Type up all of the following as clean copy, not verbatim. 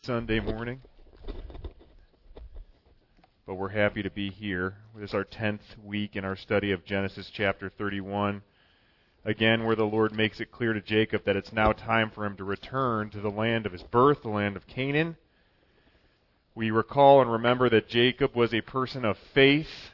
Sunday morning, but we're happy to be here. This is our 10th week in our study of Genesis chapter 31. Again, where the Lord makes it clear to Jacob that it's now time for him to return to the land of his birth, the land of Canaan. We recall and remember that Jacob was a person of faith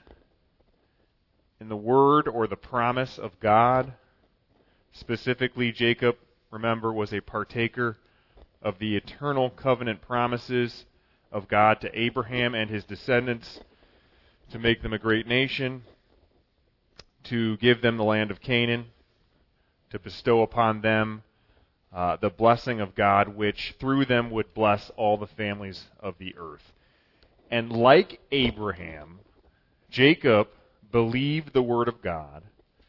in the word or the promise of God. Specifically, Jacob, remember, was a partaker of the eternal covenant promises of God to Abraham and his descendants to make them a great nation, to give them the land of Canaan, to bestow upon them the blessing of God, which through them would bless all the families of the earth. And like Abraham, Jacob believed the word of God,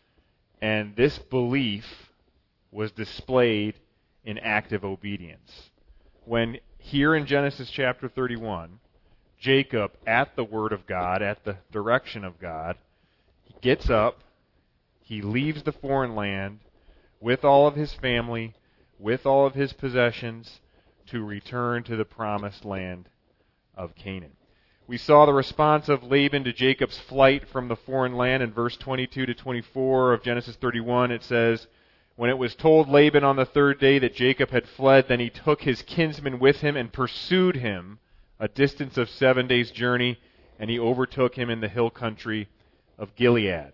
and this belief was displayed in active obedience. When here in Genesis chapter 31, Jacob, at the word of God, at the direction of God, he gets up, he leaves the foreign land with all of his family, with all of his possessions, to return to the promised land of Canaan. We saw the response of Laban to Jacob's flight from the foreign land in verse 22 to 24 of Genesis 31. It says, "When it was told Laban on the third day that Jacob had fled, then he took his kinsmen with him and pursued him a distance of 7 days' journey, and he overtook him in the hill country of Gilead."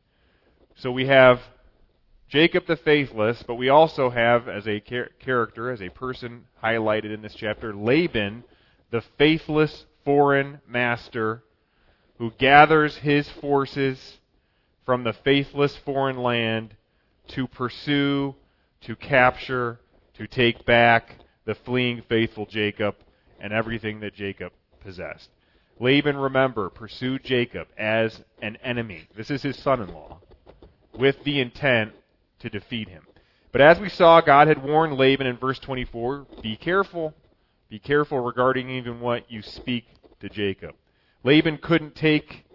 So we have Jacob the faithless, but we also have as a character, as a person highlighted in this chapter, Laban, the faithless foreign master who gathers his forces from the faithless foreign land to pursue, to capture, to take back the fleeing faithful Jacob and everything that Jacob possessed. Laban, remember, pursued Jacob as an enemy. This is his son-in-law, with the intent to defeat him. But as we saw, God had warned Laban in verse 24, be careful. Be careful regarding even what you speak to Jacob. Laban couldn't take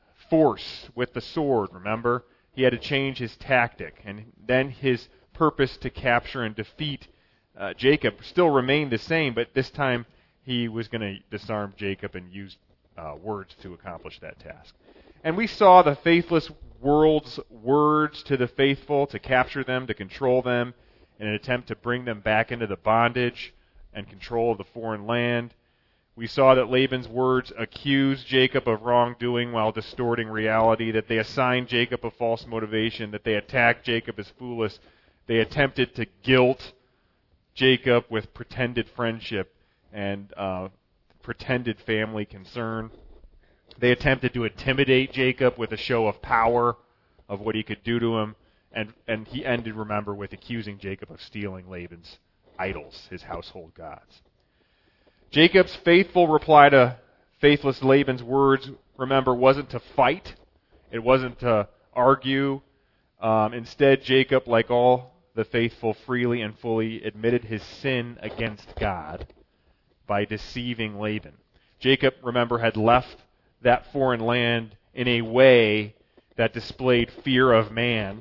force with the sword, remember? He had to change his tactic, and then his purpose to capture and defeat Jacob still remained the same, but this time he was going to disarm Jacob and use words to accomplish that task. And we saw the faithless world's words to the faithful, to capture them, to control them, in an attempt to bring them back into the bondage and control of the foreign land. We saw that Laban's words accused Jacob of wrongdoing while distorting reality, that they assigned Jacob a false motivation, that they attacked Jacob as foolish. They attempted to guilt Jacob with pretended friendship and pretended family concern. They attempted to intimidate Jacob with a show of power of what he could do to him, and he ended, remember, with accusing Jacob of stealing Laban's idols, his household gods. Jacob's faithful reply to faithless Laban's words, remember, wasn't to fight. It wasn't to argue. Instead, Jacob, like all the faithful, freely and fully admitted his sin against God by deceiving Laban. Jacob, remember, had left that foreign land in a way that displayed fear of man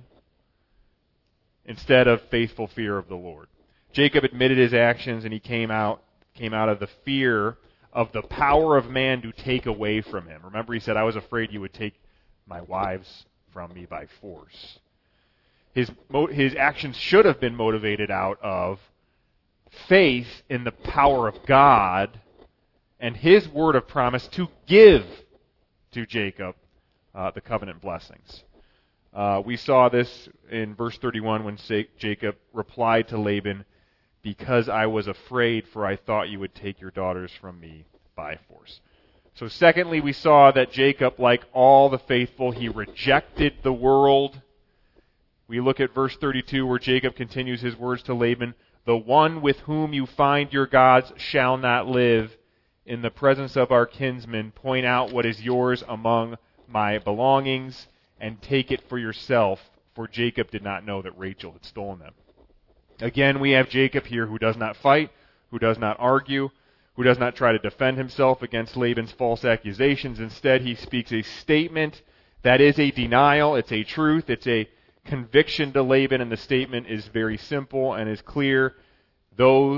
instead of faithful fear of the Lord. Jacob admitted his actions, and he came out of the fear of the power of man to take away from him. Remember, he said, I was afraid you would take my wives from me by force. His actions should have been motivated out of faith in the power of God and his word of promise to give to Jacob the covenant blessings. We saw this in verse 31 when Jacob replied to Laban, because I was afraid, for I thought you would take your daughters from me by force. So secondly, we saw that Jacob, like all the faithful, he rejected the world. We look at verse 32 where Jacob continues his words to Laban, the one with whom you find your gods shall not live. In the presence of our kinsmen, point out what is yours among my belongings and take it for yourself, for Jacob did not know that Rachel had stolen them. Again, we have Jacob here who does not fight, who does not argue, who does not try to defend himself against Laban's false accusations. Instead, he speaks a statement that is a denial, it's a truth, it's a conviction to Laban, and the statement is very simple and is clear. Those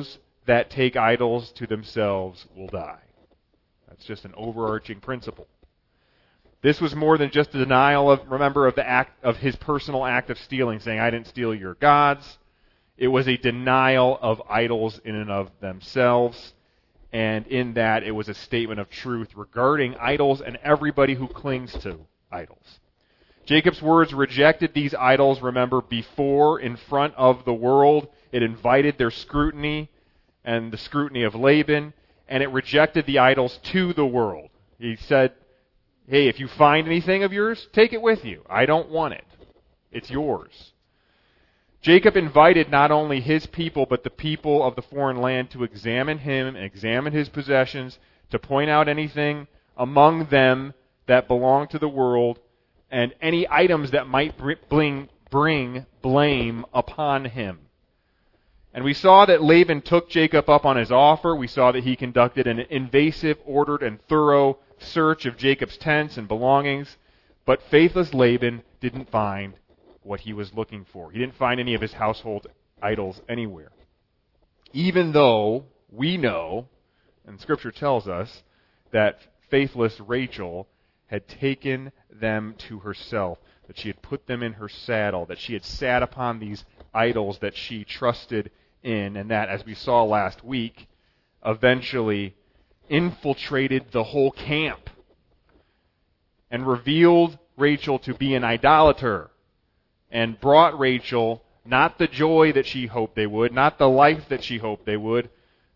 that take idols to themselves will die. That's just an overarching principle. This was more than just a denial of the act of his personal act of stealing, saying, I didn't steal your gods. It was a denial of idols in and of themselves. And in that, it was a statement of truth regarding idols and everybody who clings to idols. Jacob's words rejected these idols, remember, before, in front of the world. It invited their scrutiny and the scrutiny of Laban, and it rejected the idols to the world. He said, hey, if you find anything of yours, take it with you. I don't want it. It's yours. Jacob invited not only his people, but the people of the foreign land to examine him and examine his possessions, to point out anything among them that belonged to the world, and any items that might bring blame upon him. And we saw that Laban took Jacob up on his offer. We saw that he conducted an invasive, ordered, and thorough search of Jacob's tents and belongings. But faithless Laban didn't find what he was looking for. He didn't find any of his household idols anywhere. Even though we know, and Scripture tells us, that faithless Rachel had taken them to herself, that she had put them in her saddle, that she had sat upon these idols that she trusted in, and that, as we saw last week, eventually infiltrated the whole camp and revealed Rachel to be an idolater and brought Rachel not the joy that she hoped they would, not the life that she hoped they would,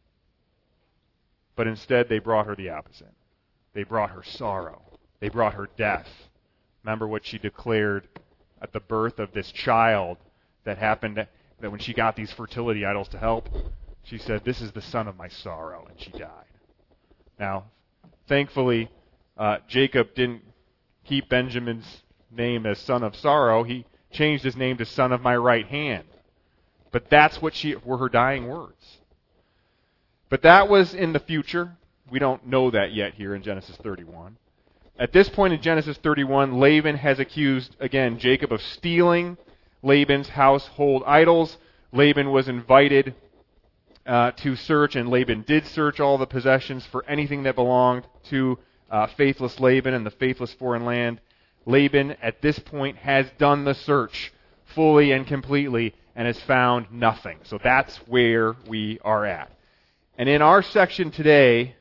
but instead they brought her the opposite. They brought her sorrow. They brought her death. Remember what she declared at the birth of this child that happened, that when she got these fertility idols to help, she said, this is the son of my sorrow, and she died. Now, thankfully, Jacob didn't keep Benjamin's name as son of sorrow. He changed his name to son of my right hand. But that's what were her dying words. But that was in the future. We don't know that yet here in Genesis 31. At this point in Genesis 31, Laban has accused, again, Jacob of stealing Laban's household idols. Laban was invited to search, and Laban did search all the possessions for anything that belonged to faithless Laban and the faithless foreign land. Laban, at this point, has done the search fully and completely and has found nothing. So that's where we are at. And in our section today,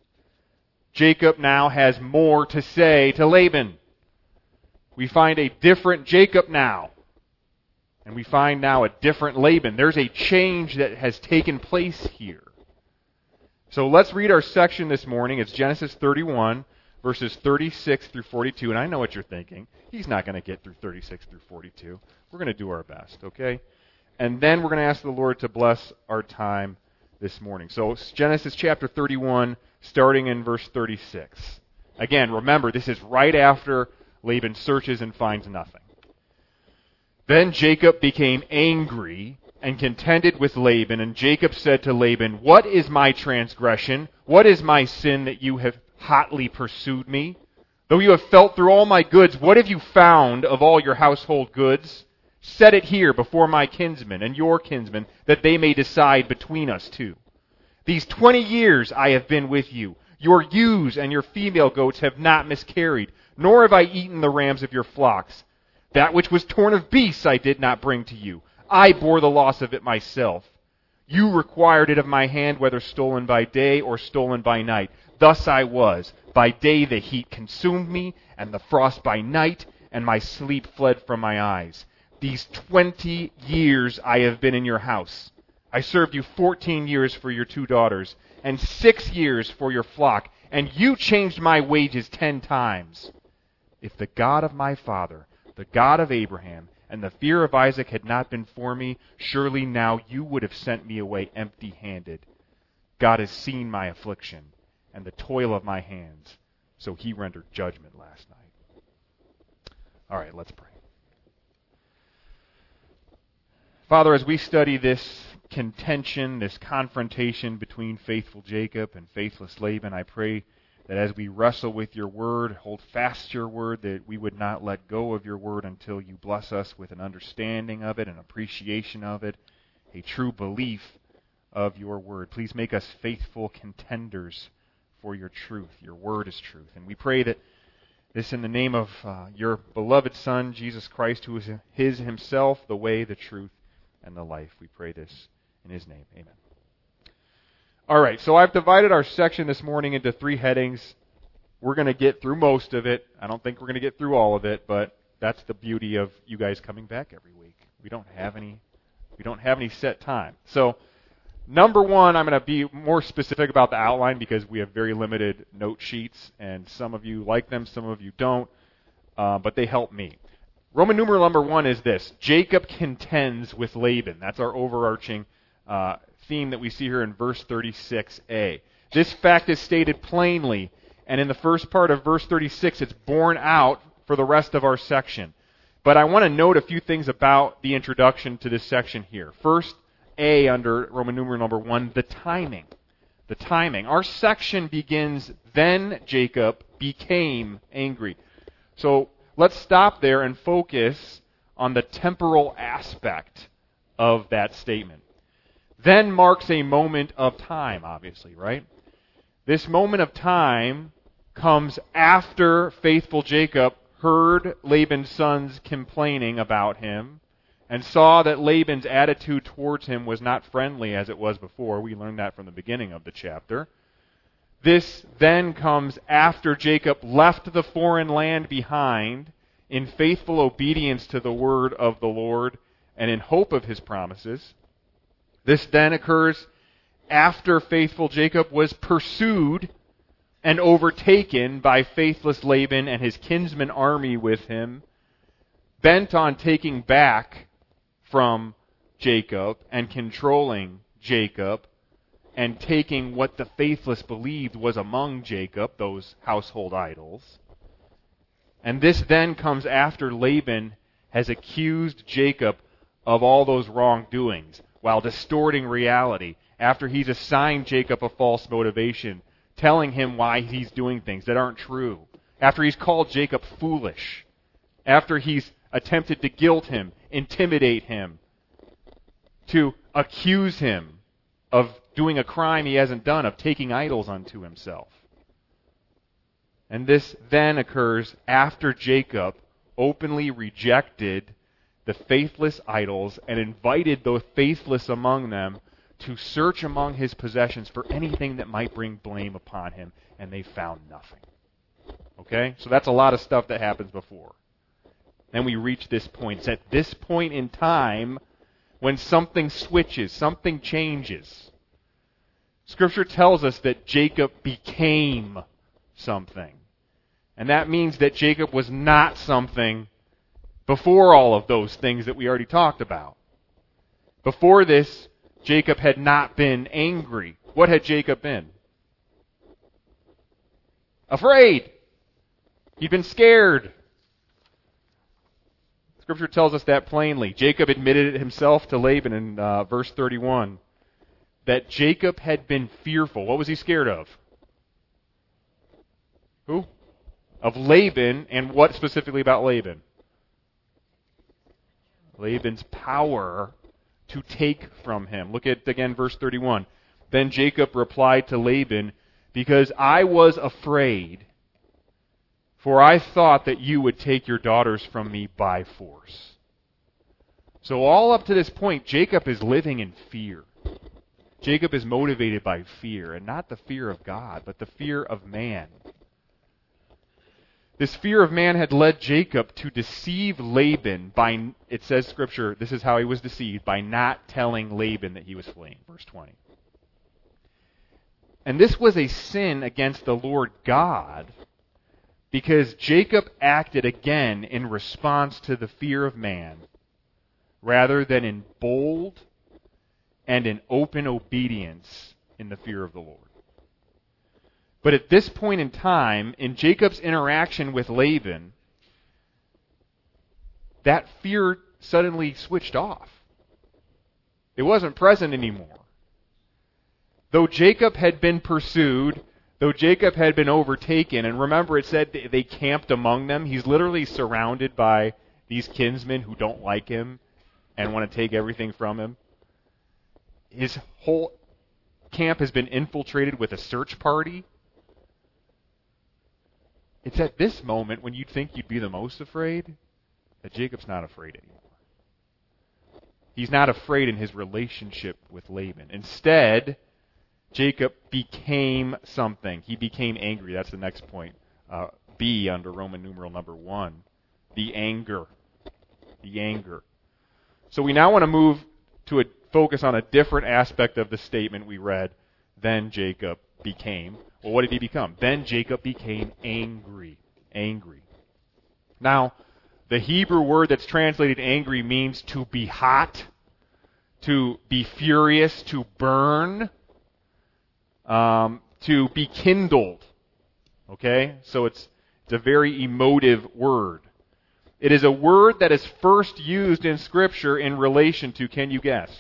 Jacob now has more to say to Laban. We find a different Jacob now. And we find now a different Laban. There's a change that has taken place here. So let's read our section this morning. It's Genesis 31, verses 36 through 42. And I know what you're thinking. He's not going to get through 36 through 42. We're going to do our best, okay? And then we're going to ask the Lord to bless our time this morning. So it's Genesis chapter 31, starting in verse 36. Again, remember, this is right after Laban searches and finds nothing. Then Jacob became angry and contended with Laban, and Jacob said to Laban, "What is my transgression? What is my sin that you have hotly pursued me? Though you have felt through all my goods, what have you found of all your household goods? Set it here before my kinsmen and your kinsmen, that they may decide between us two. These 20 years I have been with you. Your ewes and your female goats have not miscarried, nor have I eaten the rams of your flocks. That which was torn of beasts I did not bring to you. I bore the loss of it myself. You required it of my hand, whether stolen by day or stolen by night. Thus I was. By day the heat consumed me, and the frost by night, and my sleep fled from my eyes. These 20 years I have been in your house. I served you 14 years for your 2 daughters, and 6 years for your flock, and you changed my wages 10 times. If the God of my father, the God of Abraham, and the fear of Isaac had not been for me, surely now you would have sent me away empty-handed. God has seen my affliction and the toil of my hands, so he rendered judgment last night." All right, let's pray. Father, as we study this contention, this confrontation between faithful Jacob and faithless Laban, I pray that as we wrestle with your word, hold fast your word, that we would not let go of your word until you bless us with an understanding of it, an appreciation of it, a true belief of your word. Please make us faithful contenders for your truth. Your word is truth. And we pray that this in the name of your beloved Son, Jesus Christ, who is his himself, the way, the truth, and the life. We pray this in his name. Amen. All right, so I've divided our section this morning into 3 headings. We're going to get through most of it. I don't think we're going to get through all of it, but that's the beauty of you guys coming back every week. We don't have any set time. So, number 1, I'm going to be more specific about the outline because we have very limited note sheets, and some of you like them, some of you don't, but they help me. Roman numeral number 1 is this: Jacob contends with Laban. That's our overarching theme that we see here in verse 36a. This fact is stated plainly, and in the first part of verse 36, it's borne out for the rest of our section. But I want to note a few things about the introduction to this section here. First, A under Roman numeral number 1, the timing. The timing. Our section begins, then Jacob became angry. So let's stop there and focus on the temporal aspect of that statement. Then marks a moment of time, obviously, right? This moment of time comes after faithful Jacob heard Laban's sons complaining about him and saw that Laban's attitude towards him was not friendly as it was before. We learned that from the beginning of the chapter. This then comes after Jacob left the foreign land behind in faithful obedience to the word of the Lord and in hope of his promises. This then occurs after faithful Jacob was pursued and overtaken by faithless Laban and his kinsman army with him, bent on taking back from Jacob and controlling Jacob and taking what the faithless believed was among Jacob, those household idols. And this then comes after Laban has accused Jacob of all those wrongdoings while distorting reality, after he's assigned Jacob a false motivation, telling him why he's doing things that aren't true, after he's called Jacob foolish, after he's attempted to guilt him, intimidate him, to accuse him of doing a crime he hasn't done, of taking idols unto himself. And this then occurs after Jacob openly rejected the faithless idols and invited the faithless among them to search among his possessions for anything that might bring blame upon him, and they found nothing. Okay? So that's a lot of stuff that happens before. Then we reach this point. It's at this point in time when something switches, something changes. Scripture tells us that Jacob became something. And that means that Jacob was not something before all of those things that we already talked about. Before this, Jacob had not been angry. What had Jacob been? Afraid. He'd been scared. Scripture tells us that plainly. Jacob admitted it himself to Laban in verse 31, that Jacob had been fearful. What was he scared of? Who? Of Laban, and what specifically about Laban? Laban's power to take from him. Look at, again, verse 31. Then Jacob replied to Laban, because I was afraid, for I thought that you would take your daughters from me by force. So all up to this point, Jacob is living in fear. Jacob is motivated by fear, and not the fear of God, but the fear of man. This fear of man had led Jacob to deceive Laban by, it says Scripture, this is how he was deceived, by not telling Laban that he was fleeing. Verse 20. And this was a sin against the Lord God, because Jacob acted again in response to the fear of man, rather than in bold and in open obedience in the fear of the Lord. But at this point in time, in Jacob's interaction with Laban, that fear suddenly switched off. It wasn't present anymore. Though Jacob had been pursued, though Jacob had been overtaken, and remember it said they camped among them, he's literally surrounded by these kinsmen who don't like him and want to take everything from him. His whole camp has been infiltrated with a search party. It's at this moment when you'd think you'd be the most afraid that Jacob's not afraid anymore. He's not afraid in his relationship with Laban. Instead, Jacob became something. He became angry. That's the next point. B under Roman numeral number 1. The anger. The anger. So we now want to move to focus on a different aspect of the statement we read. Then Jacob became. Well, what did he become? Then Jacob became angry. Angry. Now, the Hebrew word that's translated angry means to be hot, to be furious, to burn, to be kindled. Okay? So it's a very emotive word. It is a word that is first used in Scripture in relation to, can you guess?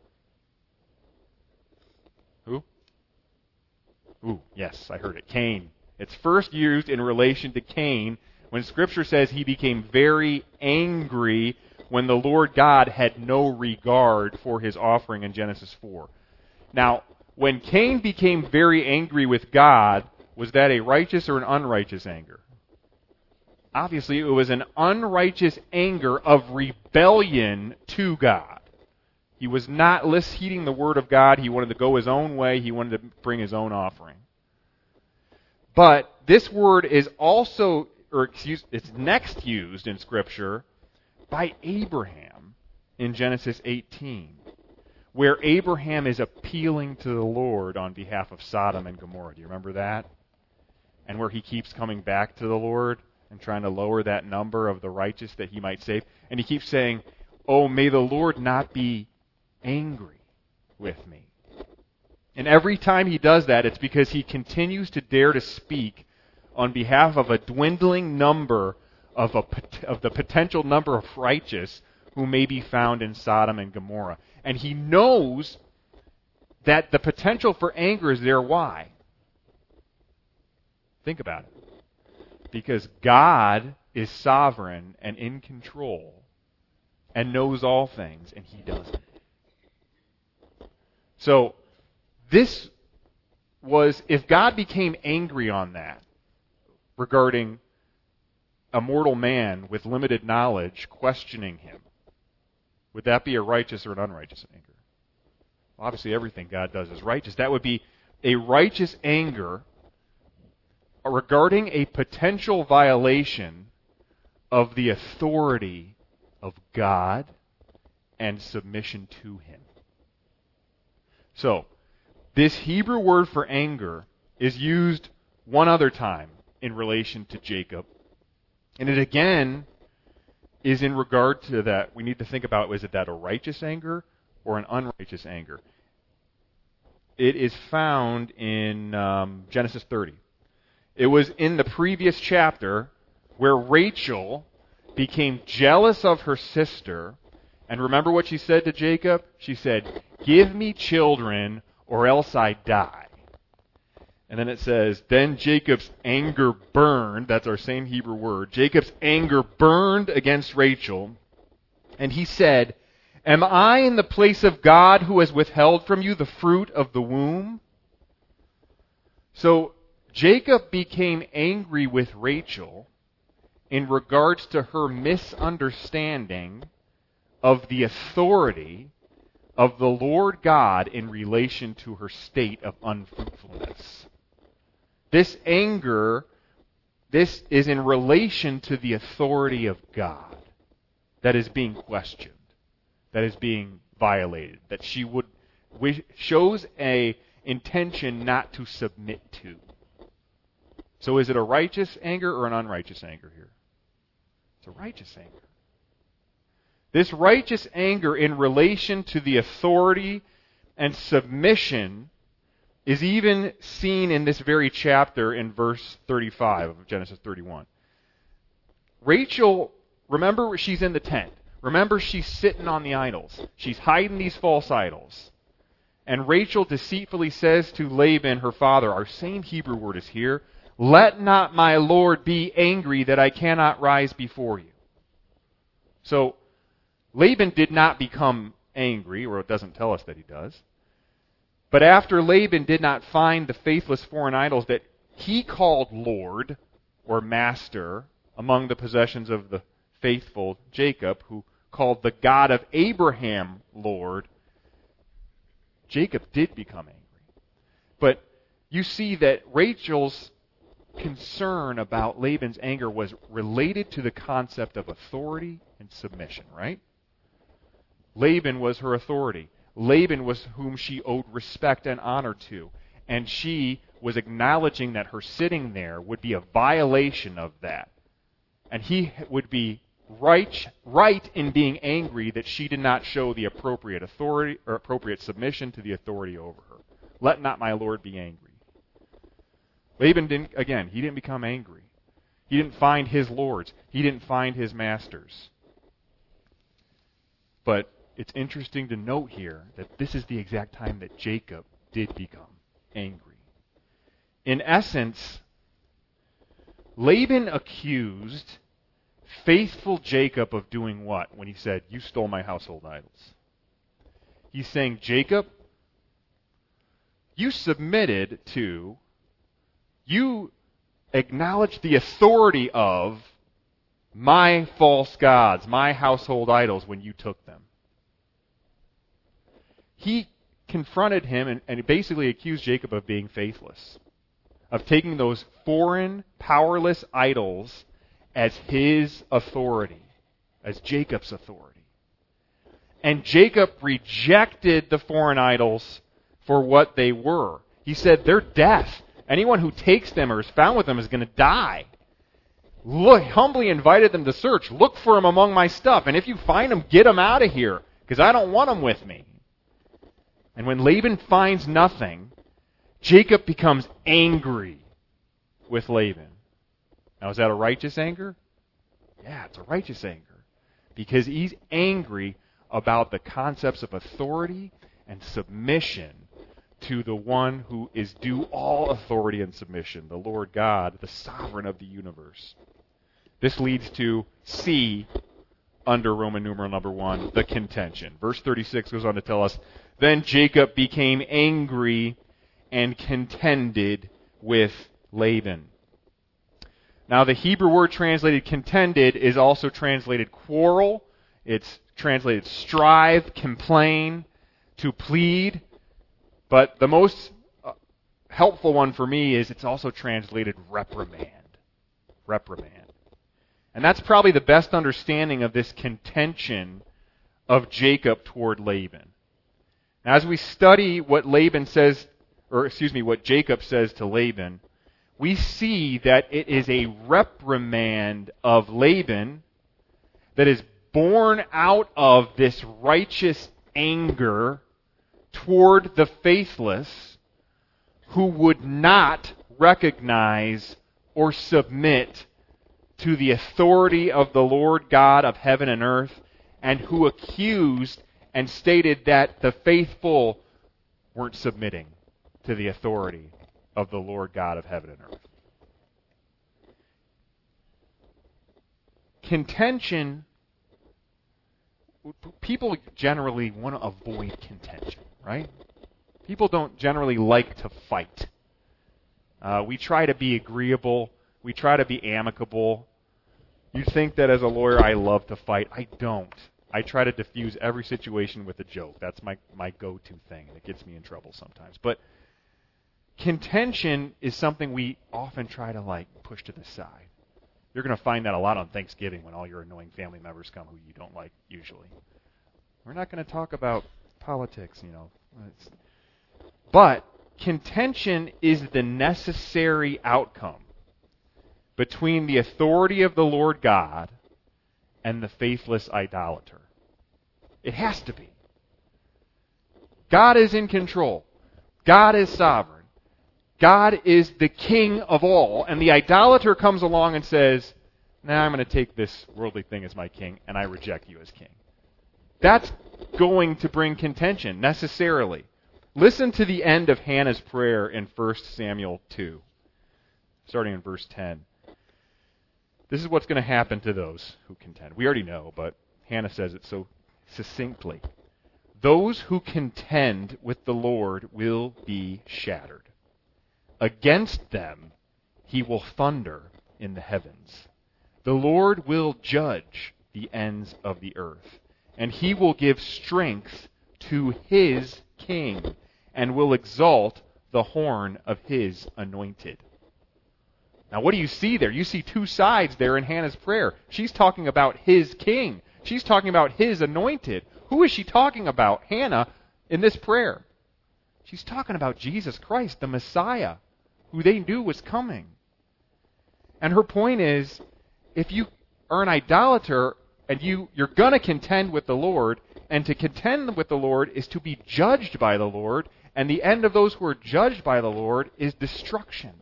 Who? Ooh, yes, I heard it. Cain. It's first used in relation to Cain when Scripture says he became very angry when the Lord God had no regard for his offering in Genesis 4. Now, when Cain became very angry with God, was that a righteous or an unrighteous anger? Obviously, it was an unrighteous anger of rebellion to God. He was not heeding the word of God. He wanted to go his own way. He wanted to bring his own offering. But this word is also, it's next used in Scripture by Abraham in Genesis 18, where Abraham is appealing to the Lord on behalf of Sodom and Gomorrah. Do you remember that? And where he keeps coming back to the Lord and trying to lower that number of the righteous that he might save. And he keeps saying, oh, may the Lord not be angry with me. And every time he does that, it's because he continues to dare to speak on behalf of a dwindling number of the potential number of righteous who may be found in Sodom and Gomorrah. And he knows that the potential for anger is there. Why? Think about it. Because God is sovereign and in control and knows all things, and he doesn't. So, this was, if God became angry on that, regarding a mortal man with limited knowledge questioning him, would that be a righteous or an unrighteous anger? Obviously, everything God does is righteous. That would be a righteous anger regarding a potential violation of the authority of God and submission to him. So, this Hebrew word for anger is used one other time in relation to Jacob. And it again is in regard to that. We need to think about, is it that a righteous anger or an unrighteous anger? It is found in Genesis 30. It was in the previous chapter where Rachel became jealous of her sister. And remember what she said to Jacob? She said, give me children or else I die. And then it says, then Jacob's anger burned. That's our same Hebrew word. Jacob's anger burned against Rachel. And he said, am I in the place of God who has withheld from you the fruit of the womb? So, Jacob became angry with Rachel in regards to her misunderstanding of the authority of the Lord God in relation to her state of unfruitfulness. This anger, this is in relation to the authority of God that is being questioned, that is being violated, that she shows a intention not to submit to. So is it a righteous anger or an unrighteous anger here? It's a righteous anger. This righteous anger in relation to the authority and submission is even seen in this very chapter in verse 35 of Genesis 31. Rachel, remember, she's in the tent. Remember, she's sitting on the idols. She's hiding these false idols. And Rachel deceitfully says to Laban, her father, our same Hebrew word is here, let not my Lord be angry that I cannot rise before you. So, Laban did not become angry, or it doesn't tell us that he does. But after Laban did not find the faithless foreign idols that he called Lord or Master among the possessions of the faithful Jacob, who called the God of Abraham Lord, Jacob did become angry. But you see that Rachel's concern about Laban's anger was related to the concept of authority and submission, right? Laban was her authority. Laban was whom she owed respect and honor to. And she was acknowledging that her sitting there would be a violation of that. And he would be right in being angry that she did not show the appropriate authority or appropriate submission to the authority over her. Let not my Lord be angry. Laban he didn't become angry. He didn't find his lords. He didn't find his masters. But it's interesting to note here that this is the exact time that Jacob did become angry. In essence, Laban accused faithful Jacob of doing what when he said, "You stole my household idols"? He's saying, Jacob, you submitted to, you acknowledged the authority of my false gods, my household idols when you took them. He confronted him and basically accused Jacob of being faithless, of taking those foreign, powerless idols as his authority, as Jacob's authority. And Jacob rejected the foreign idols for what they were. He said, they're death. Anyone who takes them or is found with them is going to die. Look, humbly invited them to search. Look for them among my stuff. And if you find them, get them out of here, because I don't want them with me. And when Laban finds nothing, Jacob becomes angry with Laban. Now, is that a righteous anger? Yeah, it's a righteous anger. Because he's angry about the concepts of authority and submission to the one who is due all authority and submission, the Lord God, the sovereign of the universe. This leads to C, under Roman numeral number 1, the contention. Verse 36 goes on to tell us, then Jacob became angry and contended with Laban. Now, the Hebrew word translated contended is also translated quarrel. It's translated strive, complain, to plead. But the most helpful one for me is it's also translated reprimand. Reprimand. And that's probably the best understanding of this contention of Jacob toward Laban. Now, as we study what what Jacob says to Laban, we see that it is a reprimand of Laban that is born out of this righteous anger toward the faithless who would not recognize or submit to the authority of the Lord God of heaven and earth, and who accused and stated that the faithful weren't submitting to the authority of the Lord God of heaven and earth. Contention, people generally want to avoid contention, right? People don't generally like to fight. We try to be agreeable. We try to be amicable. You think that as a lawyer I love to fight. I don't. I try to diffuse every situation with a joke. That's my go-to thing, and it gets me in trouble sometimes. But contention is something we often try to push to the side. You're going to find that a lot on Thanksgiving when all your annoying family members come who you don't like usually. We're not going to talk about politics, But contention is the necessary outcome between the authority of the Lord God and the faithless idolater. It has to be. God is in control. God is sovereign. God is the king of all. And the idolater comes along and says, I'm going to take this worldly thing as my king, and I reject you as king. That's going to bring contention, necessarily. Listen to the end of Hannah's prayer in 1 Samuel 2, starting in verse 10. This is what's going to happen to those who contend. We already know, but Hannah says it so succinctly. those who contend with the Lord will be shattered. Against them he will thunder in the heavens. The Lord will judge the ends of the earth, and he will give strength to his king, and will exalt the horn of his anointed. Now what do you see there? You see two sides there in Hannah's prayer. She's talking about his king. She's talking about his anointed. Who is she talking about, Hannah, in this prayer? She's talking about Jesus Christ, the Messiah, who they knew was coming. And her point is, if you are an idolater and you're going to contend with the Lord, and to contend with the Lord is to be judged by the Lord, and the end of those who are judged by the Lord is destruction.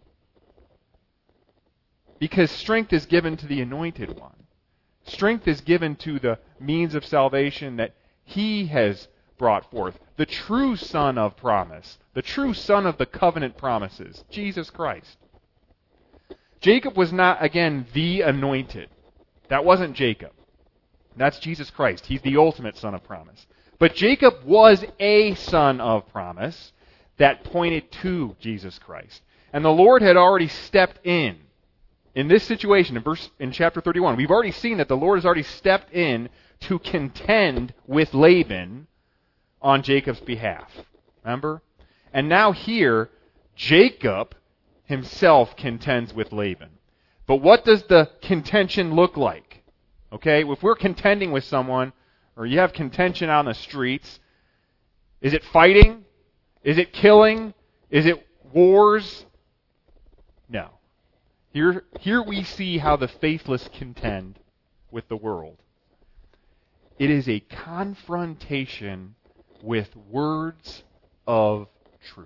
Because strength is given to the anointed one. Strength is given to the means of salvation that he has brought forth. The true son of promise. The true son of the covenant promises. Jesus Christ. Jacob was not, again, the anointed. That wasn't Jacob. That's Jesus Christ. He's the ultimate son of promise. But Jacob was a son of promise that pointed to Jesus Christ. And the Lord had already stepped in this situation, in chapter 31, we've already seen that the Lord has already stepped in to contend with Laban on Jacob's behalf. Remember? And now here, Jacob himself contends with Laban. But what does the contention look like? Okay, if we're contending with someone, or you have contention out in the streets, is it fighting? Is it killing? Is it wars? No. Here we see how the faithless contend with the world. It is a confrontation with words of truth.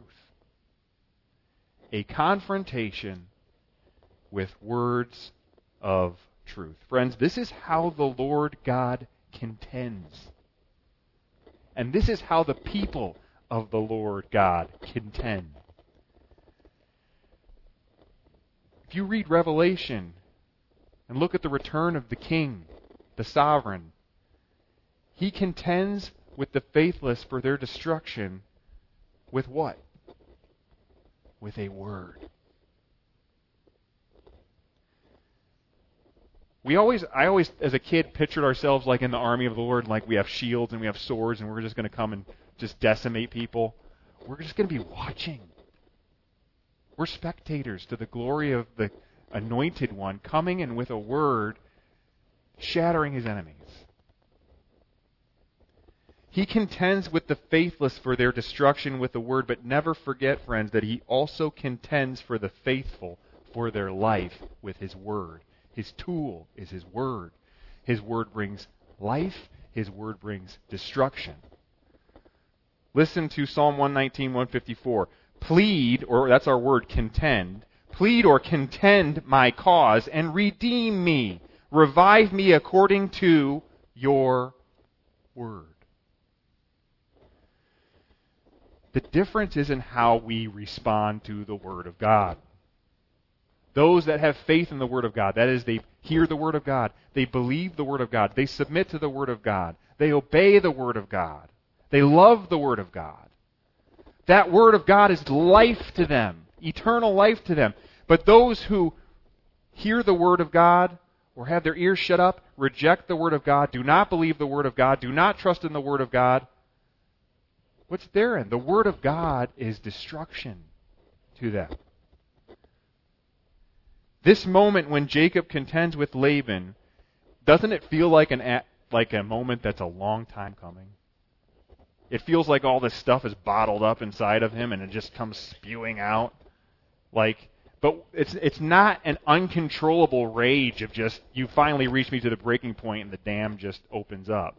A confrontation with words of truth. Friends, this is how the Lord God contends. And this is how the people of the Lord God contend. If you read Revelation and look at the return of the King, the sovereign, he contends with the faithless for their destruction with what? With a word. I always, as a kid, pictured ourselves like in the army of the Lord, like we have shields and we have swords and we're just going to come and just decimate people. We're just going to be watching. We're spectators to the glory of the anointed one coming and with a word shattering his enemies. He contends with the faithless for their destruction with the word, but never forget, friends, that he also contends for the faithful for their life with his word. His tool is his word. His word brings life. His word brings destruction. Listen to Psalm 119, 154. Plead, or that's our word, contend. Plead or contend my cause and redeem me. Revive me according to your word. The difference is in how we respond to the word of God. Those that have faith in the word of God, that is, they hear the word of God, they believe the word of God, they submit to the word of God, they obey the word of God, they love the word of God. That word of God is life to them, eternal life to them. But those who hear the word of God or have their ears shut up, reject the word of God, do not believe the word of God, do not trust in the word of God, what's therein? The word of God is destruction to them. This moment when Jacob contends with Laban, doesn't it feel like a moment that's a long time coming? It feels like all this stuff is bottled up inside of him and it just comes spewing out. But it's not an uncontrollable rage of just, you finally reached me to the breaking point and the dam just opens up.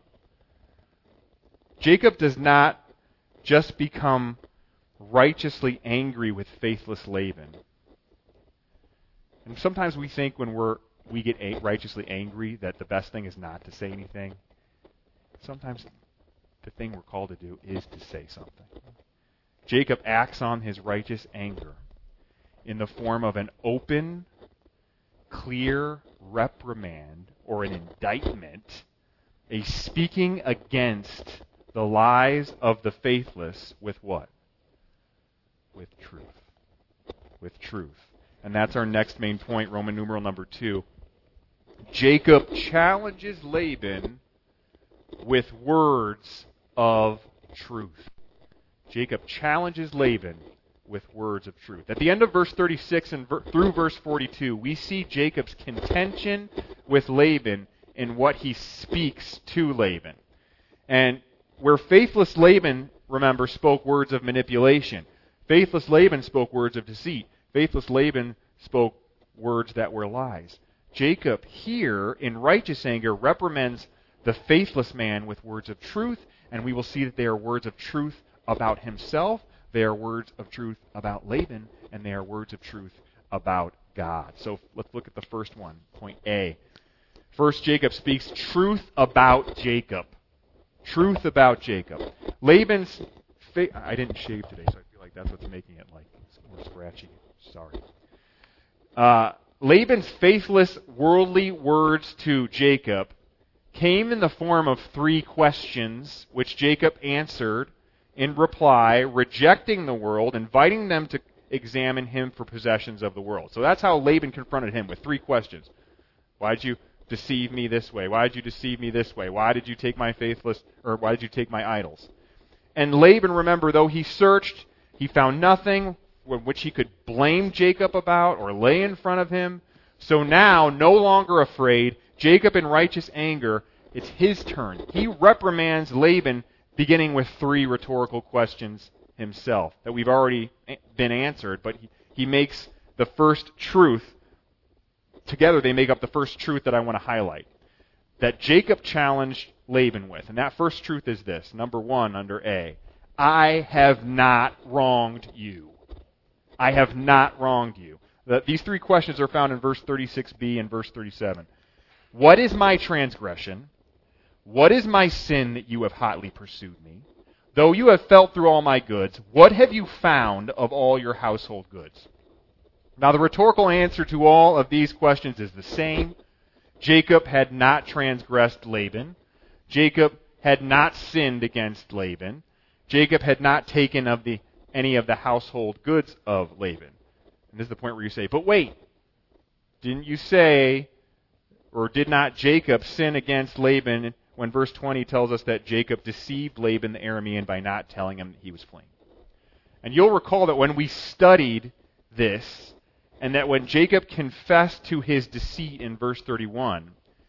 Jacob does not just become righteously angry with faithless Laban. And sometimes we think when we get righteously angry that the best thing is not to say anything. Sometimes the thing we're called to do is to say something. Jacob acts on his righteous anger in the form of an open, clear reprimand or an indictment, a speaking against the lies of the faithless with what? With truth. With truth. And that's our next main point, Roman numeral number 2. Jacob challenges Laban with words of truth. Jacob challenges Laban with words of truth. At the end of verse 36 and through verse 42, we see Jacob's contention with Laban in what he speaks to Laban. And where faithless Laban, remember, spoke words of manipulation. Faithless Laban spoke words of deceit. Faithless Laban spoke words that were lies. Jacob here, in righteous anger, reprimands the faithless man with words of truth, and we will see that they are words of truth about himself, they are words of truth about Laban, and they are words of truth about God. So let's look at the first one, point A. First, Jacob speaks truth about Jacob. Truth about Jacob. Laban's... I didn't shave today, so I feel like that's what's making it like more scratchy. Sorry. Laban's faithless, worldly words to Jacob came in the form of 3 questions, which Jacob answered in reply, rejecting the world, inviting them to examine him for possessions of the world. So that's how Laban confronted him, with 3 questions. Why did you deceive me this way? Why did you deceive me this way? Why did you take my why did you take my idols? And Laban, remember, though he searched, he found nothing which he could blame Jacob about or lay in front of him. So now, no longer afraid, Jacob in righteous anger, it's his turn. He reprimands Laban, beginning with 3 rhetorical questions himself that we've already been answered, but he makes the first truth. Together they make up the first truth that I want to highlight, that Jacob challenged Laban with. And that first truth is this, number 1 under A. I have not wronged you. I have not wronged you. These 3 questions are found in verse 36b and verse 37. What is my transgression? What is my sin that you have hotly pursued me? Though you have felt through all my goods, what have you found of all your household goods? Now the rhetorical answer to all of these questions is the same. Jacob had not transgressed Laban. Jacob had not sinned against Laban. Jacob had not taken of any of the household goods of Laban. And this is the point where you say, but wait, didn't you say, or did not Jacob sin against Laban when verse 20 tells us that Jacob deceived Laban the Aramean by not telling him that he was fleeing? And you'll recall that when we studied this, and that when Jacob confessed to his deceit in verse 31,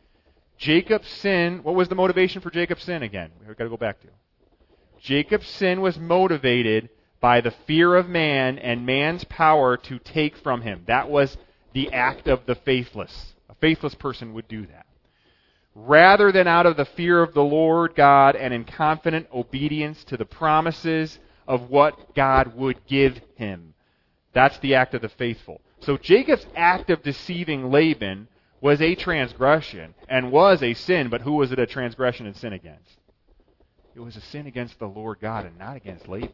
Jacob's sin, what was the motivation for Jacob's sin again? We've got to go back to. Jacob's sin was motivated by the fear of man and man's power to take from him. That was the act of the faithless. A faithless person would do that. Rather than out of the fear of the Lord God and in confident obedience to the promises of what God would give him. That's the act of the faithful. So Jacob's act of deceiving Laban was a transgression and was a sin, but who was it a transgression and sin against? It was a sin against the Lord God and not against Laban.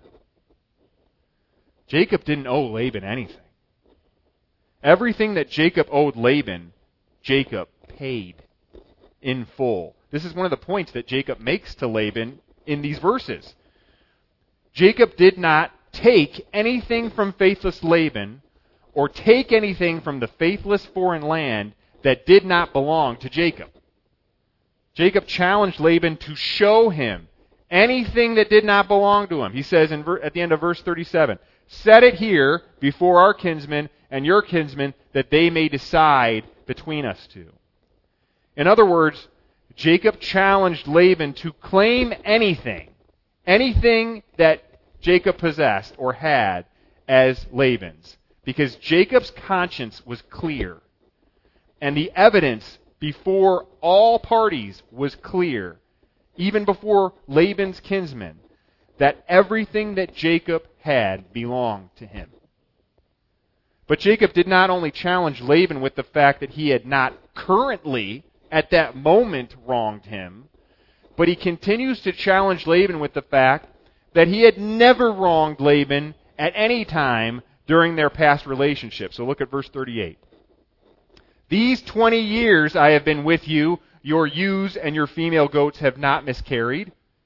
Jacob didn't owe Laban anything. Everything that Jacob owed Laban, Jacob paid in full. This is one of the points that Jacob makes to Laban in these verses. Jacob did not take anything from faithless Laban or take anything from the faithless foreign land that did not belong to Jacob. Jacob challenged Laban to show him anything that did not belong to him. He says at the end of verse 37, set it here before our kinsmen and your kinsmen that they may decide between us two. In other words, Jacob challenged Laban to claim anything that Jacob possessed or had as Laban's, because Jacob's conscience was clear, and the evidence before all parties was clear, even before Laban's kinsmen, that everything that Jacob had belonged to him. But Jacob did not only challenge Laban with the fact that he had not currently, at that moment, wronged him, but he continues to challenge Laban with the fact that he had never wronged Laban at any time during their past relationship. So look at verse 38. These 20 years I have been with you, your ewes and your female goats have not miscarried.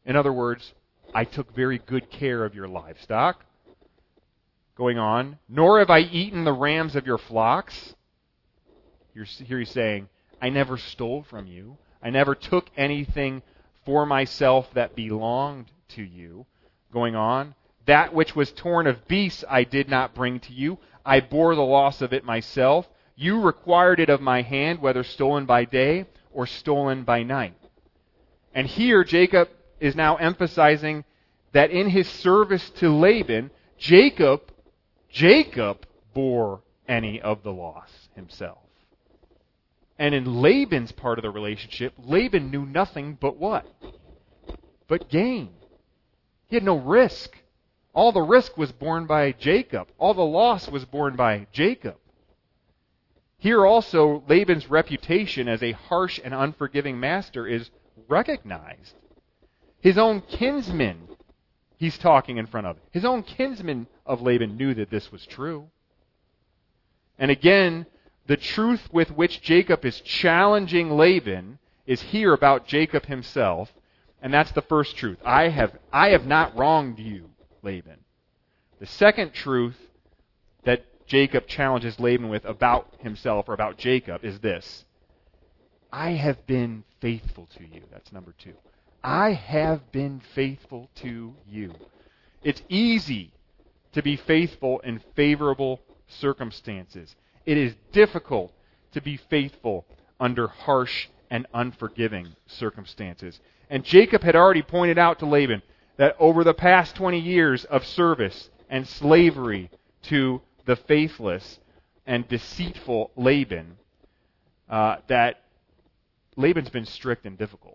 In other words, I took very good care of your livestock. Going on, nor have I eaten the rams of your flocks. Here he's saying, I never stole from you. I never took anything for myself that belonged to you. Going on, that which was torn of beasts I did not bring to you. I bore the loss of it myself. You required it of my hand, whether stolen by day or stolen by night. And here Jacob is now emphasizing that in his service to Laban, Jacob bore any of the loss himself. And in Laban's part of the relationship, Laban knew nothing but what? But gain. He had no risk. All the risk was borne by Jacob. All the loss was borne by Jacob. Here also, Laban's reputation as a harsh and unforgiving master is recognized. His own kinsmen he's talking in front of. His own kinsmen of Laban knew that this was true. And again, the truth with which Jacob is challenging Laban is here about Jacob himself, and that's the first truth. I have not wronged you, Laban. The second truth that Jacob challenges Laban with about himself or about Jacob is this. I have been faithful to you. That's number 2. I have been faithful to you. It's easy to be faithful in favorable circumstances. It is difficult to be faithful under harsh and unforgiving circumstances. And Jacob had already pointed out to Laban that over the past 20 years of service and slavery to the faithless and deceitful Laban, that Laban's been strict and difficult.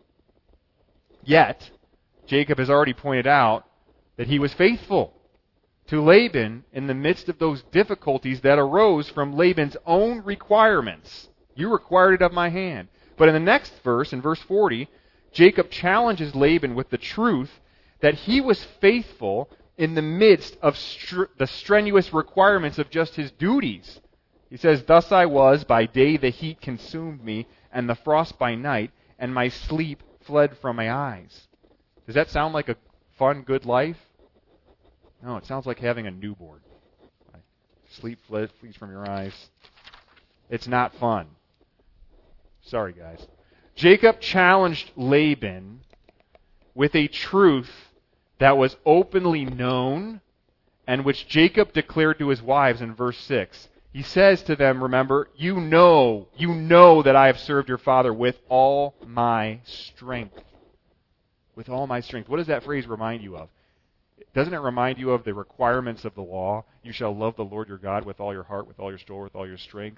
Yet, Jacob has already pointed out that he was faithful to Laban in the midst of those difficulties that arose from Laban's own requirements. You required it of my hand. But in the next verse, in verse 40, Jacob challenges Laban with the truth that he was faithful in the midst of the strenuous requirements of just his duties. He says, Thus I was, by day the heat consumed me, and the frost by night, and my sleep fled from my eyes. Does that sound like a fun, good life? No, it sounds like having a newborn. Sleep flees from your eyes. It's not fun. Sorry, guys. Jacob challenged Laban with a truth that was openly known and which Jacob declared to his wives in verse 6. He says to them, remember, you know that I have served your father with all my strength. With all my strength. What does that phrase remind you of? Doesn't it remind you of the requirements of the law? You shall love the Lord your God with all your heart, with all your soul, with all your strength.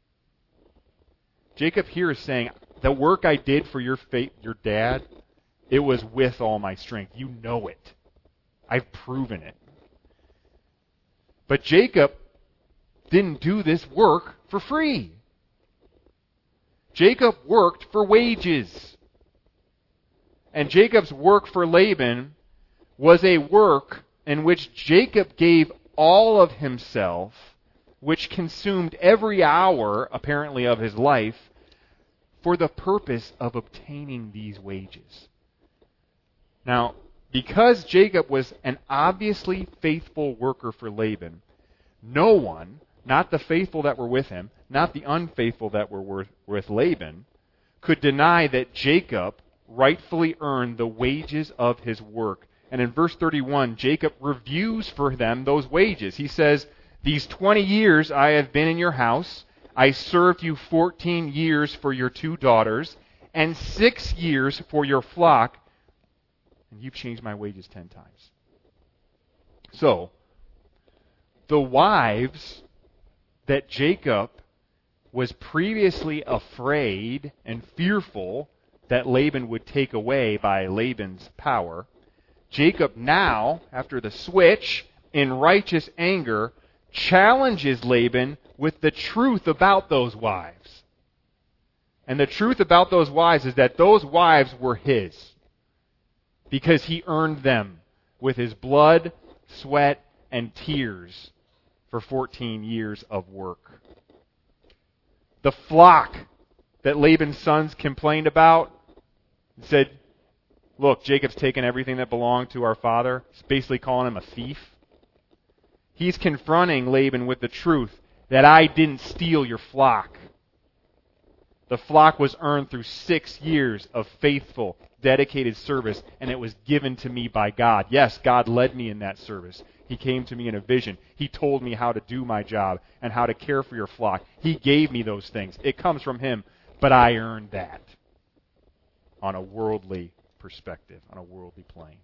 Jacob here is saying, the work I did for your dad, it was with all my strength. You know it. I've proven it. But Jacob didn't do this work for free. Jacob worked for wages. And Jacob's work for Laban was a work in which Jacob gave all of himself, which consumed every hour, apparently, of his life, for the purpose of obtaining these wages. Now, because Jacob was an obviously faithful worker for Laban, no one, not the faithful that were with him, not the unfaithful that were with Laban, could deny that Jacob rightfully earned the wages of his work. And in verse 31, Jacob reviews for them those wages. He says, These 20 years I have been in your house. I served you 14 years for your 2 daughters, and 6 years for your flock, and you've changed my wages 10 times. So, the wives that Jacob was previously afraid and fearful that Laban would take away by Laban's power, Jacob now, after the switch, in righteous anger, challenges Laban with the truth about those wives. And the truth about those wives is that those wives were his, because he earned them with his blood, sweat, and tears for 14 years of work. The flock that Laban's sons complained about said, look, Jacob's taken everything that belonged to our father. He's basically calling him a thief. He's confronting Laban with the truth that I didn't steal your flock. The flock was earned through 6 years of faithful, dedicated service, and it was given to me by God. Yes, God led me in that service. He came to me in a vision. He told me how to do my job and how to care for your flock. He gave me those things. It comes from Him, but I earned that on a worldly perspective, on a worldly plane.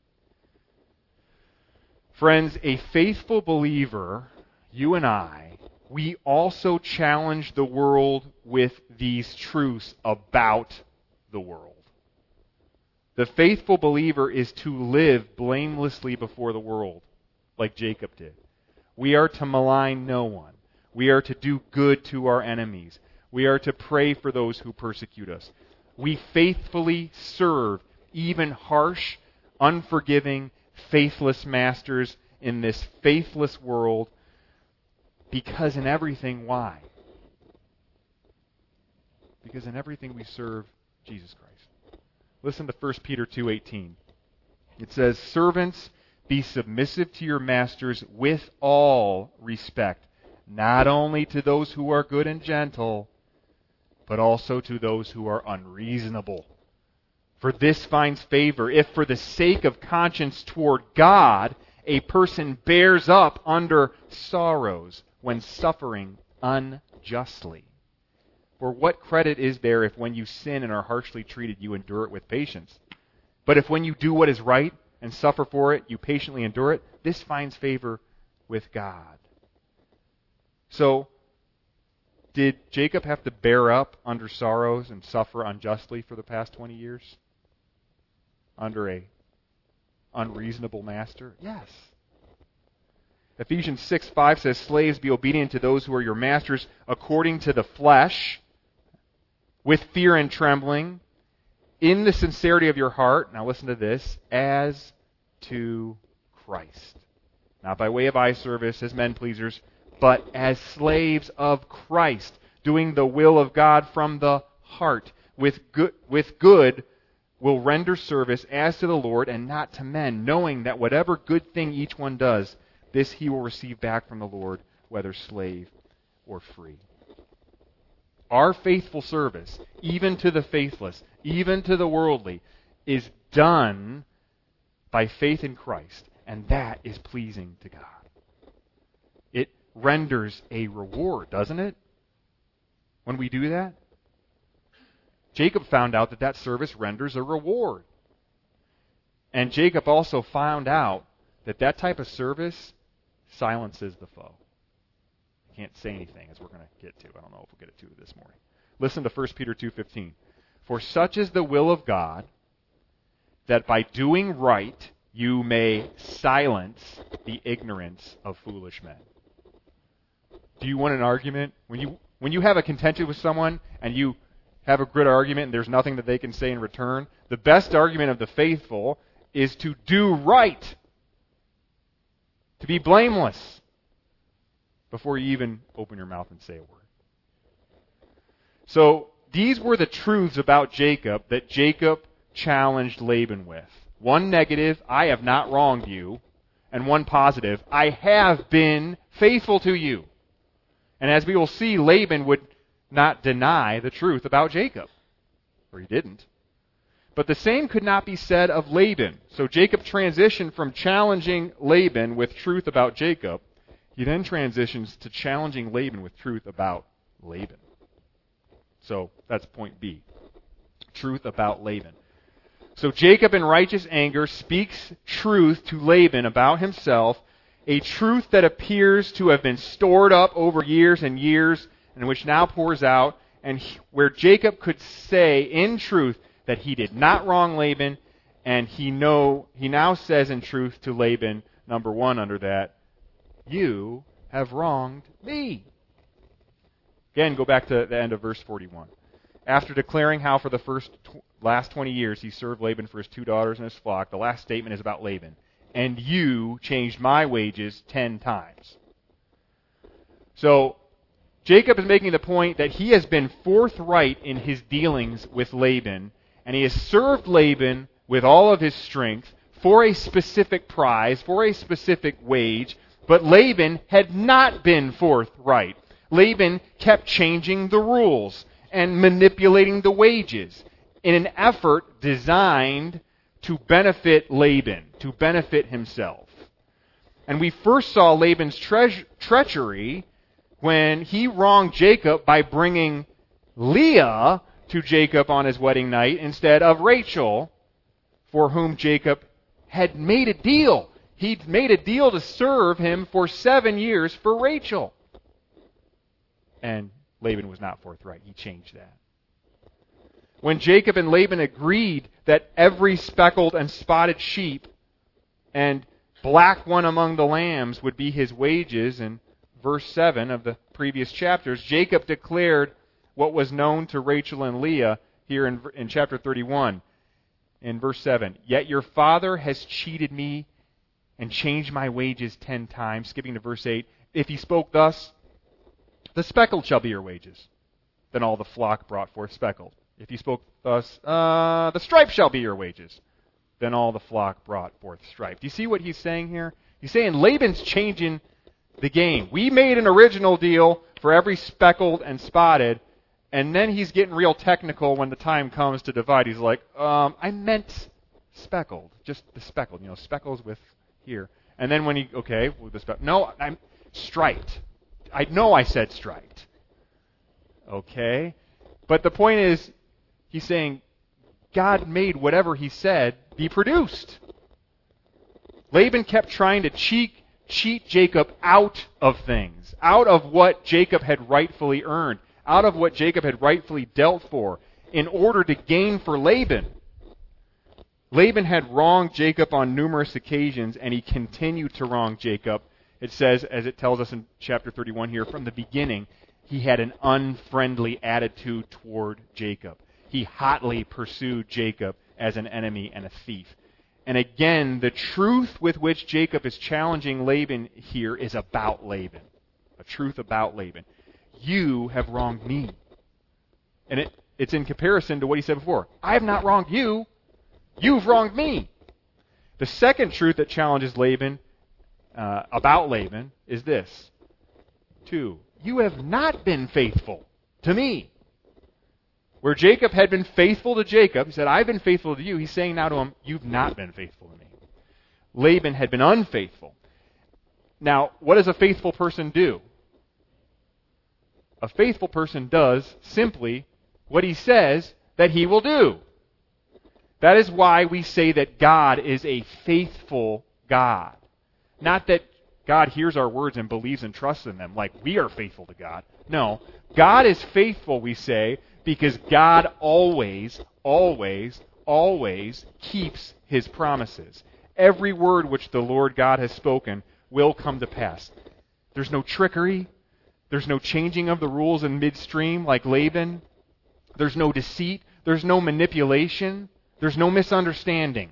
Friends, a faithful believer, you and I, we also challenge the world with these truths about the world. The faithful believer is to live blamelessly before the world, like Jacob did. We are to malign no one. We are to do good to our enemies. We are to pray for those who persecute us. We faithfully serve even harsh, unforgiving, faithless masters in this faithless world. Because in everything, why? Because in everything we serve Jesus Christ. Listen to 1 Peter 2:18. It says, "Servants, be submissive to your masters with all respect, not only to those who are good and gentle, but also to those who are unreasonable. For this finds favor if for the sake of conscience toward God, a person bears up under sorrows when suffering unjustly. For what credit is there if when you sin and are harshly treated, you endure it with patience? But if when you do what is right and suffer for it, you patiently endure it, this finds favor with God." So, did Jacob have to bear up under sorrows and suffer unjustly for the past 20 years? Under a unreasonable master? Yes. Ephesians 6:5 says, "Slaves, be obedient to those who are your masters according to the flesh, with fear and trembling, in the sincerity of your heart," now listen to this, "as to Christ. Not by way of eye service as men pleasers, but as slaves of Christ, doing the will of God from the heart, with good will render service as to the Lord and not to men, knowing that whatever good thing each one does, this he will receive back from the Lord, whether slave or free." Our faithful service, even to the faithless, even to the worldly, is done by faith in Christ, and that is pleasing to God. It renders a reward, doesn't it? When we do that? Jacob found out that service renders a reward. And Jacob also found out that type of service silences the foe. I can't say anything, as we're going to get to. I don't know if we'll get to it this morning. Listen to 1 Peter 2:15. "For such is the will of God, that by doing right you may silence the ignorance of foolish men." Do you want an argument? When you have a contention with someone and you have a good argument and there's nothing that they can say in return, the best argument of the faithful is to do right, to be blameless, before you even open your mouth and say a word. So, these were the truths about Jacob that Jacob challenged Laban with. One negative, "I have not wronged you," and one positive, "I have been faithful to you." And as we will see, Laban would not deny the truth about Jacob. Or he didn't. But the same could not be said of Laban. So Jacob transitioned from challenging Laban with truth about Jacob. He then transitions to challenging Laban with truth about Laban. So that's point B. Truth about Laban. So Jacob in righteous anger speaks truth to Laban about himself, a truth that appears to have been stored up over years and years, and which now pours out, and where Jacob could say in truth that he did not wrong Laban, and he now says in truth to Laban, number one under that, "You have wronged me." Again, go back to the end of verse 41. After declaring how for the last 20 years he served Laban for his 2 daughters and his flock, the last statement is about Laban. "And you changed my wages 10 times. So, Jacob is making the point that he has been forthright in his dealings with Laban, and he has served Laban with all of his strength for a specific prize, for a specific wage, but Laban had not been forthright. Laban kept changing the rules and manipulating the wages in an effort designed to benefit Laban, to benefit himself. And we first saw Laban's treachery when he wronged Jacob by bringing Leah to Jacob on his wedding night instead of Rachel, for whom Jacob had made a deal. He'd made a deal to serve him for 7 years for Rachel. And Laban was not forthright. He changed that. When Jacob and Laban agreed that every speckled and spotted sheep and black one among the lambs would be his wages, in verse 7 of the previous chapters, Jacob declared what was known to Rachel and Leah here in chapter 31. In verse 7, "Yet your father has cheated me and changed my wages 10 times. Skipping to verse 8, "If he spoke thus, the speckled shall be your wages." Then all the flock brought forth speckled. "If he spoke thus, the striped shall be your wages." Then all the flock brought forth striped. Do you see what he's saying here? He's saying Laban's changing the game. We made an original deal for every speckled and spotted, and then he's getting real technical when the time comes to divide. He's like, I meant speckled, just the speckled, speckles with here. And then when with the speckled, no, I'm striped. I know I said striped. Okay? But the point is, he's saying God made whatever he said be produced. Laban kept trying to cheat Jacob out of things, out of what Jacob had rightfully earned, out of what Jacob had rightfully dealt for, in order to gain for Laban. Laban had wronged Jacob on numerous occasions, and he continued to wrong Jacob. It says, as it tells us in chapter 31 here, from the beginning, he had an unfriendly attitude toward Jacob. He hotly pursued Jacob as an enemy and a thief. And again, the truth with which Jacob is challenging Laban here is about Laban. A truth about Laban. You have wronged me. And it's in comparison to what he said before. I have not wronged you. You've wronged me. The second truth that challenges Laban, about Laban, is this. 2. You have not been faithful to me. Where Jacob had been faithful to Jacob, he said, I've been faithful to you. He's saying now to him, you've not been faithful to me. Laban had been unfaithful. Now, what does a faithful person do? A faithful person does simply what he says that he will do. That is why we say that God is a faithful God. Not that God hears our words and believes and trusts in them like we are faithful to God. No, God is faithful, we say, because God always, always, always keeps his promises. Every word which the Lord God has spoken will come to pass. There's no trickery. There's no changing of the rules in midstream like Laban. There's no deceit. There's no manipulation. There's no misunderstanding.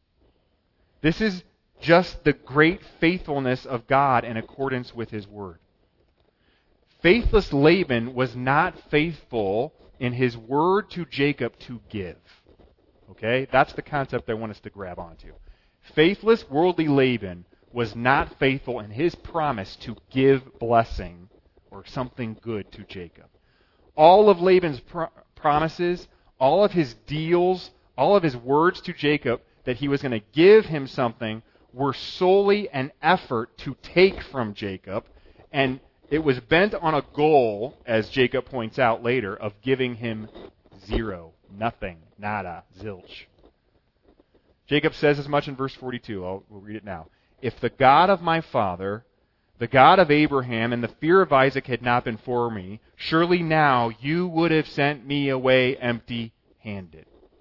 This is just the great faithfulness of God in accordance with his word. Faithless Laban was not faithful in his word to Jacob to give. Okay? That's the concept I want us to grab onto. Faithless, worldly Laban was not faithful in his promise to give blessing or something good to Jacob. All of Laban's promises, all of his deals, all of his words to Jacob that he was going to give him something were solely an effort to take from Jacob, and it was bent on a goal, as Jacob points out later, of giving him zero, nothing, nada, zilch. Jacob says as much in verse 42. We'll read it now. If the God of my father, the God of Abraham, and the fear of Isaac had not been for me, surely now you would have sent me away empty-handed.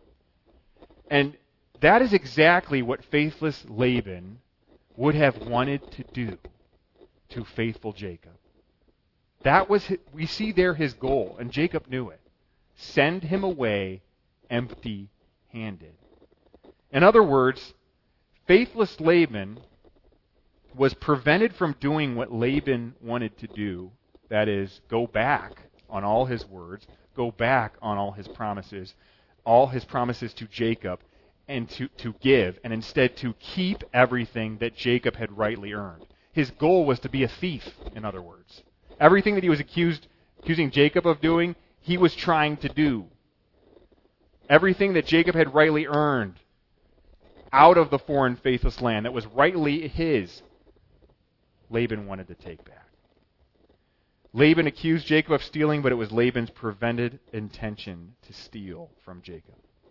And that is exactly what faithless Laban would have wanted to do to faithful Jacob. That was, we see there his goal, and Jacob knew it. Send him away empty-handed. In other words, faithless Laban was prevented from doing what Laban wanted to do, that is, go back on all his words, go back on all his promises to Jacob, and to give, and instead to keep everything that Jacob had rightly earned. His goal was to be a thief, in other words. Everything that he was accusing Jacob of doing, he was trying to do. Everything that Jacob had rightly earned out of the foreign faithless land that was rightly his, Laban wanted to take back. Laban accused Jacob of stealing, but it was Laban's prevented intention to steal from Jacob.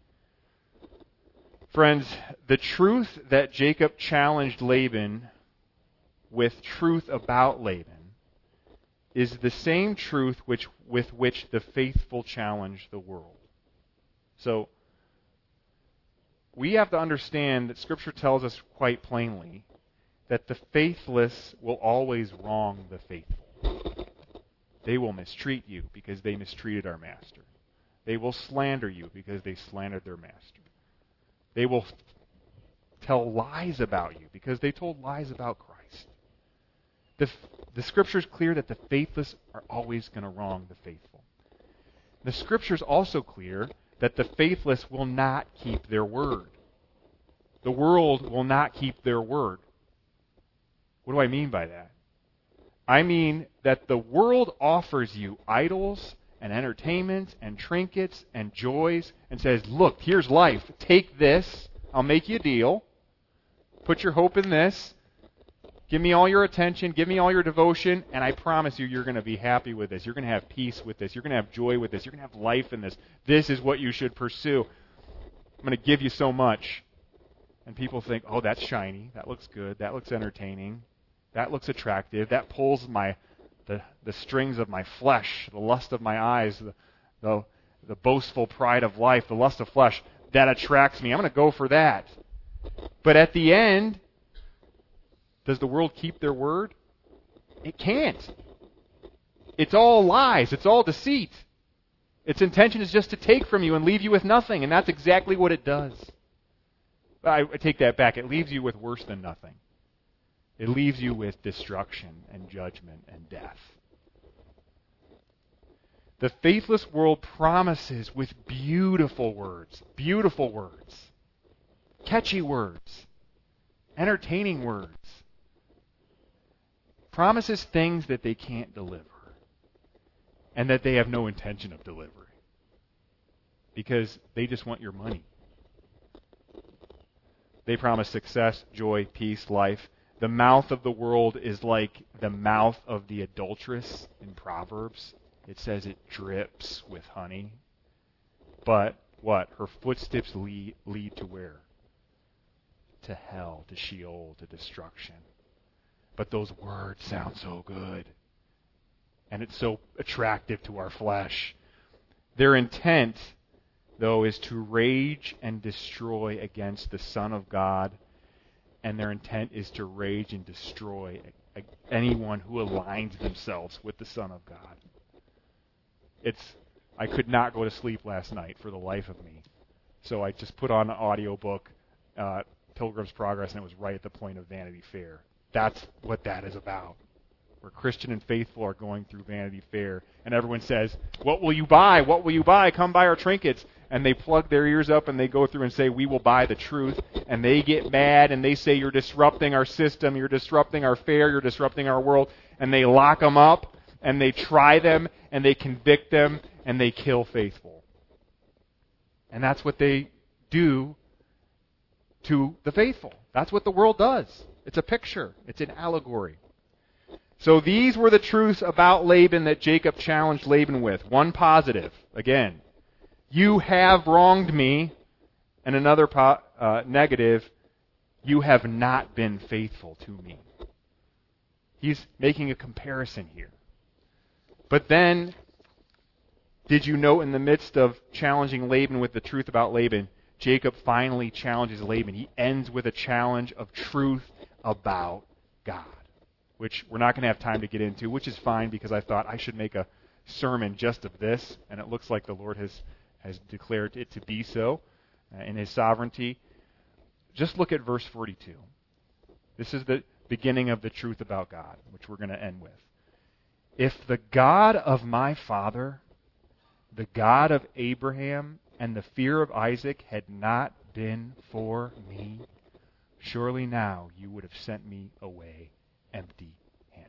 Friends, the truth that Jacob challenged Laban with truth about Laban is the same truth with which the faithful challenge the world. So, we have to understand that Scripture tells us quite plainly that the faithless will always wrong the faithful. They will mistreat you because they mistreated our master. They will slander you because they slandered their master. They will tell lies about you because they told lies about Christ. The Scripture is clear that the faithless are always going to wrong the faithful. The Scripture is also clear that the faithless will not keep their word. The world will not keep their word. What do I mean by that? I mean that the world offers you idols and entertainments and trinkets and joys and says, look, here's life. Take this. I'll make you a deal. Put your hope in this. Give me all your attention. Give me all your devotion. And I promise you, you're going to be happy with this. You're going to have peace with this. You're going to have joy with this. You're going to have life in this. This is what you should pursue. I'm going to give you so much. And people think, oh, that's shiny. That looks good. That looks entertaining. That looks attractive. That pulls the strings of my flesh, the lust of my eyes, the boastful pride of life, the lust of flesh. That attracts me. I'm going to go for that. But at the end, does the world keep their word? It can't. It's all lies. It's all deceit. Its intention is just to take from you and leave you with nothing, and that's exactly what it does. I take that back. It leaves you with worse than nothing. It leaves you with destruction and judgment and death. The faithless world promises with beautiful words, catchy words, entertaining words, promises things that they can't deliver and that they have no intention of delivering because they just want your money. They promise success, joy, peace, life. The mouth of the world is like the mouth of the adulteress in Proverbs. It says it drips with honey. But what? Her footsteps lead to where? To hell, to Sheol, to destruction. But those words sound so good. And it's so attractive to our flesh. Their intent, though, is to rage and destroy against the Son of God. And their intent is to rage and destroy anyone who aligns themselves with the Son of God. I could not go to sleep last night for the life of me. So I just put on an audiobook, Pilgrim's Progress, and it was right at the point of Vanity Fair. That's what that is about. Where Christian and faithful are going through Vanity Fair, and everyone says, what will you buy? What will you buy? Come buy our trinkets. And they plug their ears up and they go through and say, we will buy the truth. And they get mad and they say, you're disrupting our system, you're disrupting our fair, you're disrupting our world. And they lock them up and they try them and they convict them and they kill faithful. And that's what they do to the faithful. That's what the world does. It's a picture. It's an allegory. So these were the truths about Laban that Jacob challenged Laban with. One positive, again. You have wronged me. And another negative, you have not been faithful to me. He's making a comparison here. But then, did you note in the midst of challenging Laban with the truth about Laban, Jacob finally challenges Laban. He ends with a challenge of truth about God, which we're not going to have time to get into, which is fine because I thought I should make a sermon just of this, and it looks like the Lord has declared it to be so in His sovereignty. Just look at verse 42. This is the beginning of the truth about God, which we're going to end with. If the God of my father, the God of Abraham, and the fear of Isaac had not been for me, surely now you would have sent me away empty-handed.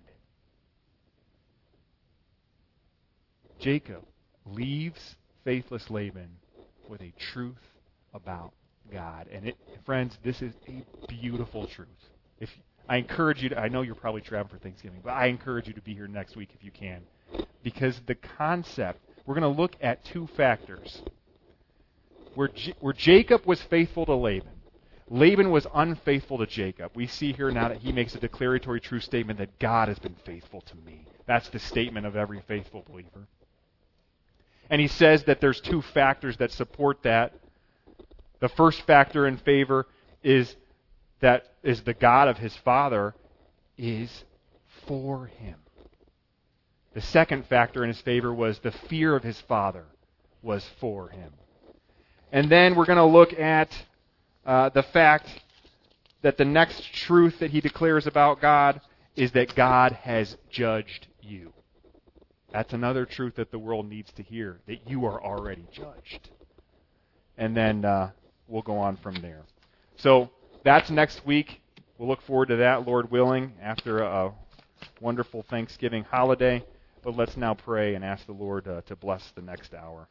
Jacob leaves faithless Laban with a truth about God. And friends, this is a beautiful truth. I encourage you to, I know you're probably traveling for Thanksgiving, but I encourage you to be here next week if you can. Because the concept, we're going to look at two factors. Where Jacob was faithful to Laban, Laban was unfaithful to Jacob. We see here now that he makes a declaratory true statement that God has been faithful to me. That's the statement of every faithful believer. And he says that there's two factors that support that. The first factor in favor is the God of his father is for him. The second factor in his favor was the fear of his father was for him. And then we're going to look at the fact that the next truth that he declares about God is that God has judged you. That's another truth that the world needs to hear, that you are already judged. And then we'll go on from there. So that's next week. We'll look forward to that, Lord willing, after a wonderful Thanksgiving holiday. But let's now pray and ask the Lord to bless the next hour.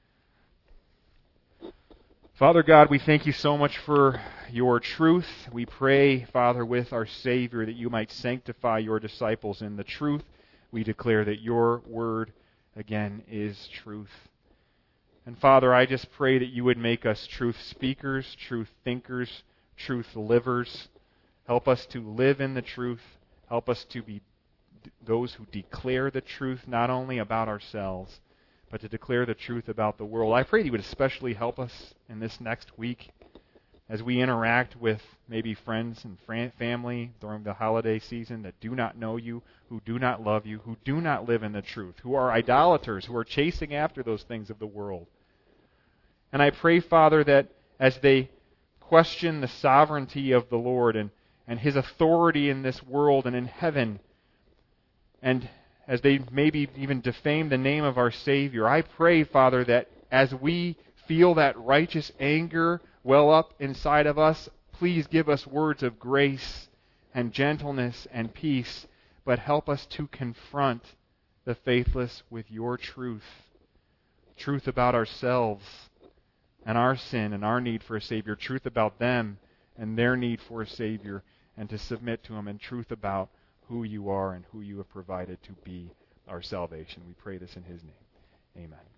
Father God, we thank you so much for your truth. We pray, Father, with our Savior, that you might sanctify your disciples in the truth. We declare that your word, again, is truth. And Father, I just pray that you would make us truth speakers, truth thinkers, truth livers. Help us to live in the truth. Help us to be those who declare the truth, not only about ourselves, but to declare the truth about the world. I pray that you would especially help us in this next week as we interact with maybe friends and family during the holiday season that do not know you, who do not love you, who do not live in the truth, who are idolaters, who are chasing after those things of the world. And I pray, Father, that as they question the sovereignty of the Lord and his authority in this world and in heaven, and as they maybe even defame the name of our Savior, I pray, Father, that as we feel that righteous anger well up inside of us, please give us words of grace and gentleness and peace, but help us to confront the faithless with your truth. Truth about ourselves and our sin and our need for a Savior. Truth about them and their need for a Savior, and to submit to Him, and truth about who you are and who you have provided to be our salvation. We pray this in His name. Amen.